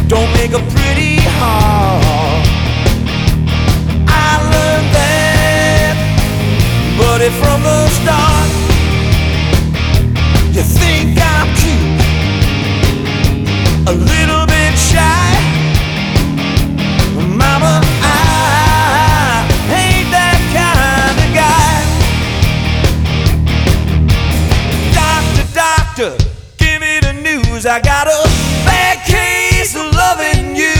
don't make a pretty heart. I learned that, buddy, from the start. You think I'm cute, a little bit shy, mama, I ain't that kind of guy. Doctor, give me the news. I got a bad case of loving you.